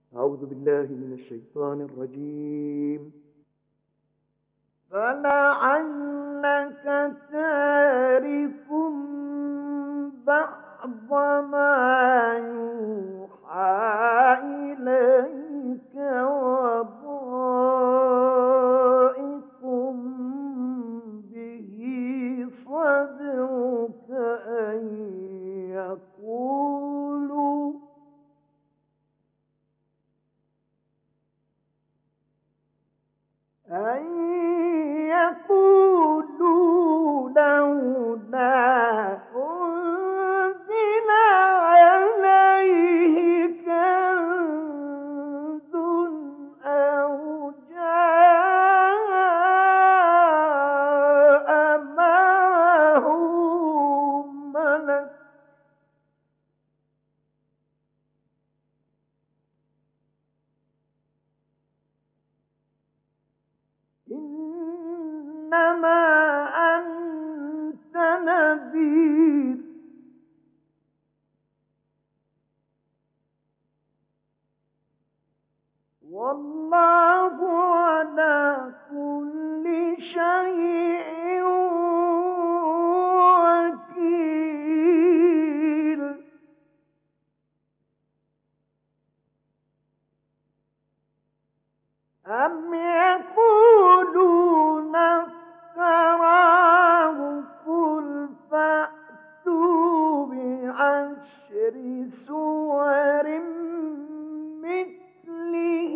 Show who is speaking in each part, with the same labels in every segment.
Speaker 1: أعوذ بالله من الشيطان الرجيم.
Speaker 2: فلعلك تارك بعض ما يوحى إليك وضائق به صدرك يقولوا أن يقولوا لولا أنزل عليه كنز أو جاء معه ملك إنما أنت نذير والله على كل شيء وكيل أم يقولون افتراه قل فأتوا بعشر سور مثله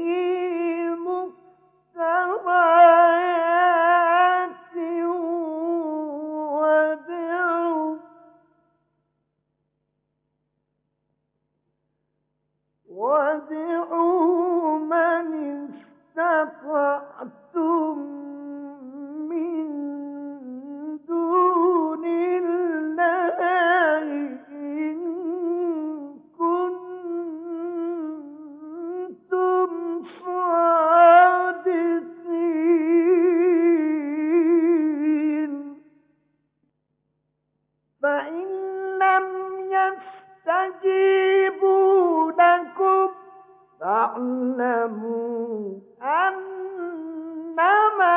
Speaker 2: مفتريات وادعوا من استطعتم من دون الله إن كنتم صادقين فإن لم يستجيبوا لكم فاعلموا أنما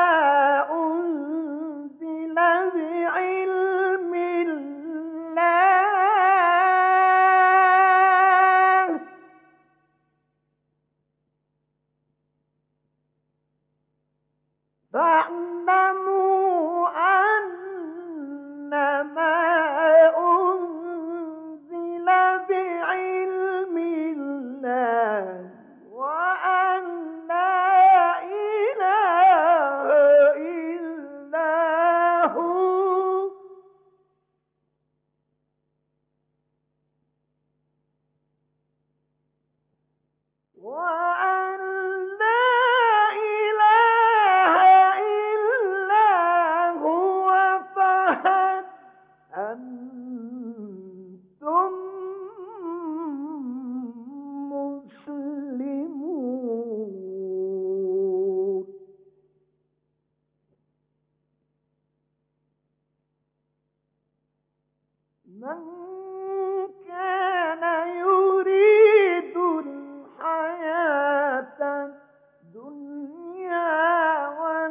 Speaker 2: أنزل بعلم الله فاعلموا أنما أنزل بعلم الله وأن لا إله إلا هو وأن لا إله إلا هو فهل أنتم مسلمون من كان يريد الحياة الدنيا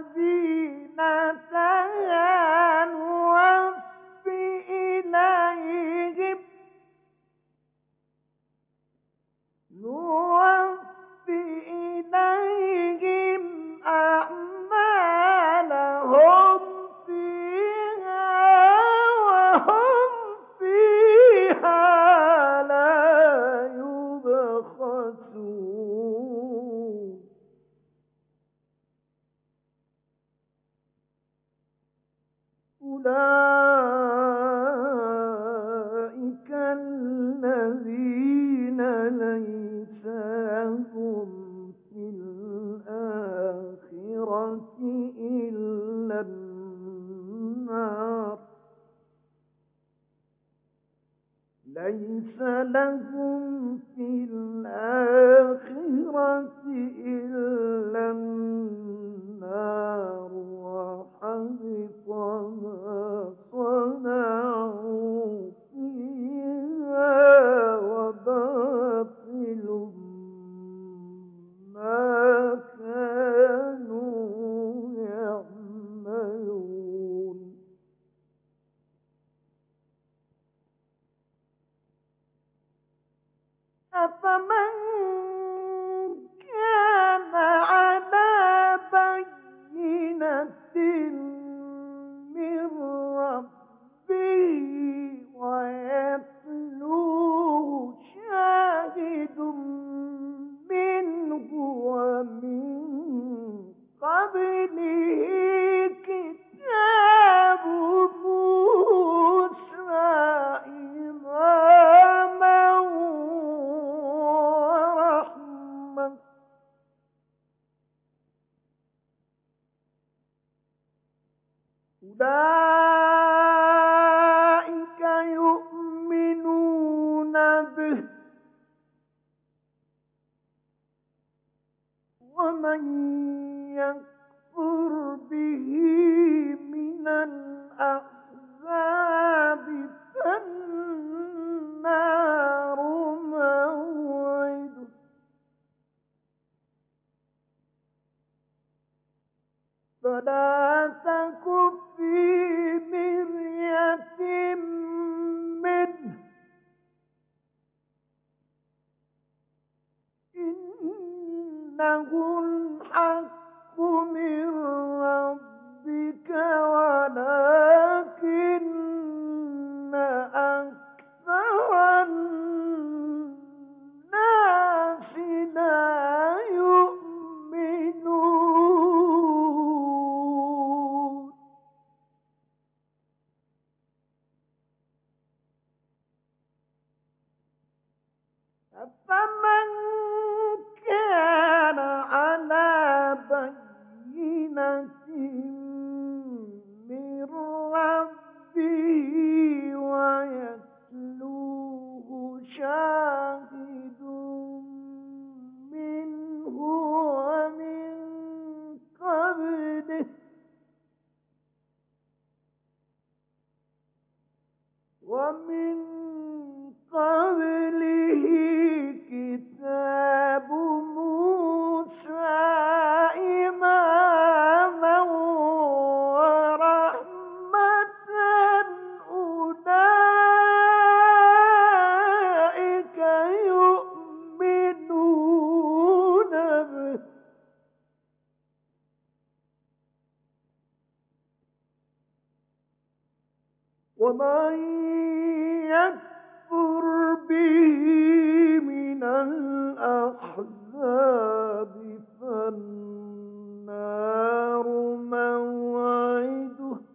Speaker 2: وزينتها نوفي إليهم أعمالهم فيها وهم فيها لا يبخسون أولئك الذين ليس لهم في الآخرة إلا النار ليس لهم في الآخرة إلا النار وحبط ما صنعوا فيها.
Speaker 1: 「
Speaker 2: فيها وباطل أولئك يؤمنون به ومن يكفر به من الأحزاب فالنار موعده فلا تك في مرية منه إنه الحق من ربك ولكن أكثر الناس لا يؤمنون أفمن كان على بينة من ربه ويتلوه شاهد منه ومن قبله كتاب موسى إماما ورحمة أولئك يؤمنون به ومن يكفر به من الأحزاب فالنار موعده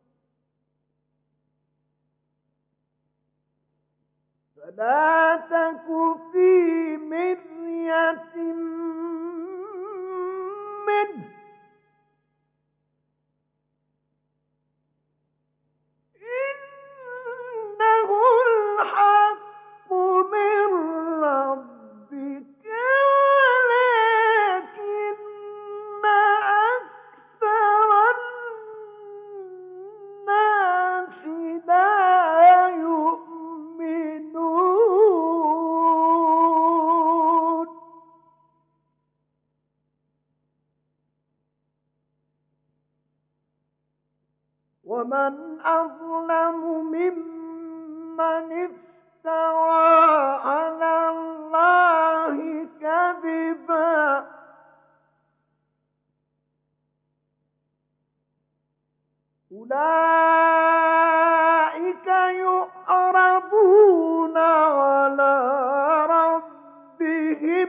Speaker 2: فلا تك في مرية منه إنه الحق من ربك ولكن أكثر الناس لا يؤمنون ومن أظلم ممن افترى على الله كذبا أولئك يعرضون على ربهم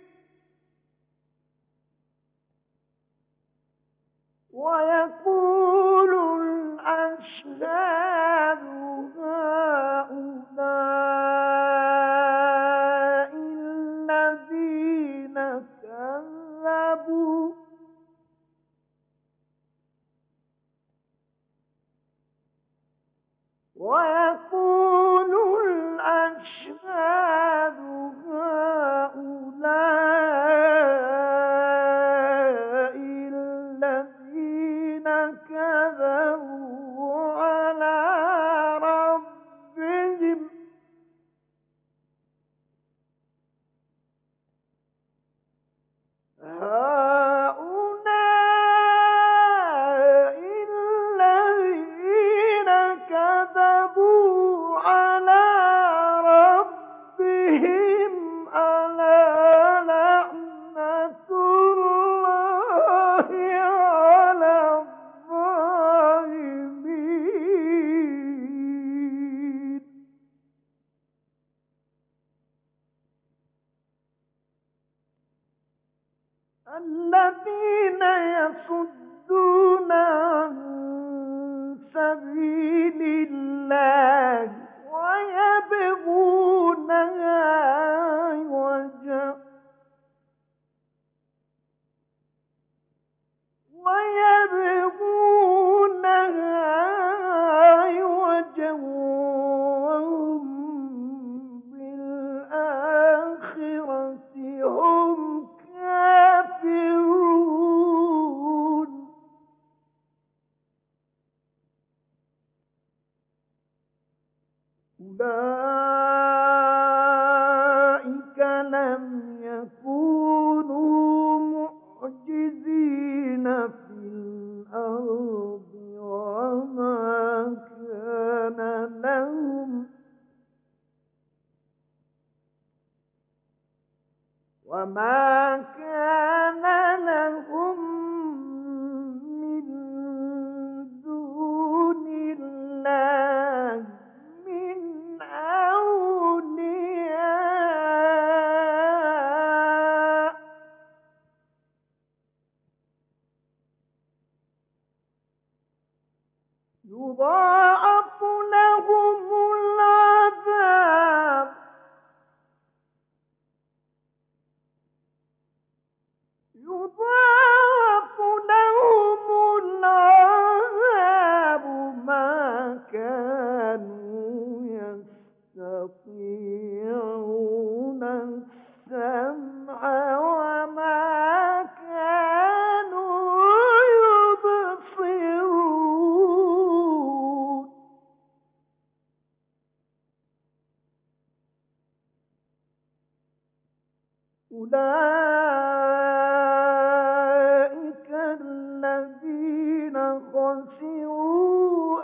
Speaker 2: ويقول الأشهاد هؤلاء الذين كذبوا ويقول الأشهاد هؤلاء الذين كذبوا على ربهم هؤلاء الذين كذبوا على ربهم ألا لعنة الله على الظالمين الذين يصدون عن سبيل الله ويبغونها عوجا ويبغونها وما كان لهم من دون الله من أولياء يضاعف لهم العذاب ما كانوا يستطيعون السمع وما كانوا يبصرون أولئك الذين خسروا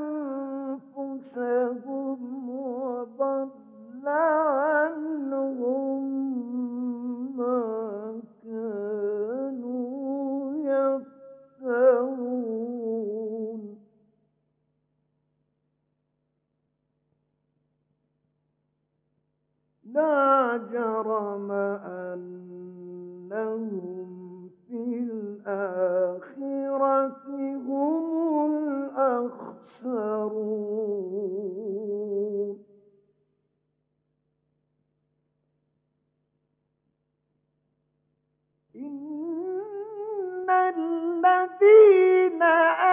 Speaker 2: أنفسهم وضل عنهم ما كانوا يفترون لا جرم أنهم في الآخرة هم الأخسرون إن الذين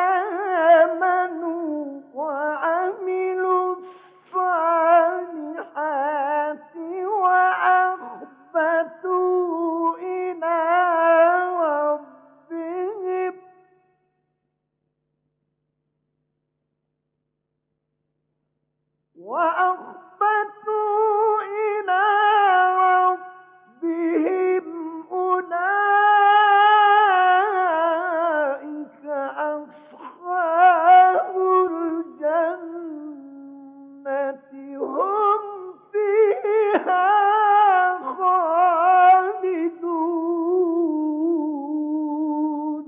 Speaker 2: آمنوا وعملوا الصالحات وأخبتوا إلى ربهم أولئك أصحاب الجنة هم فيها خالدون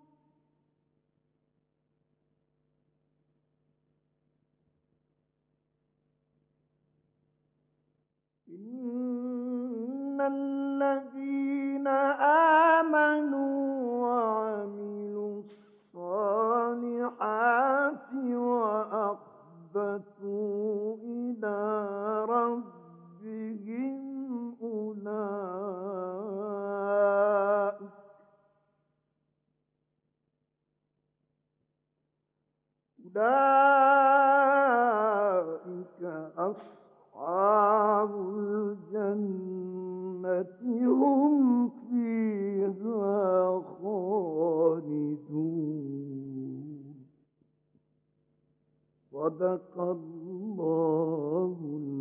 Speaker 2: إن الذين آمنوا وعملوا الصالحات وأخبتوا إلى ربهم أولئك أصحاب الجنة هم فيها خالدون صدق الله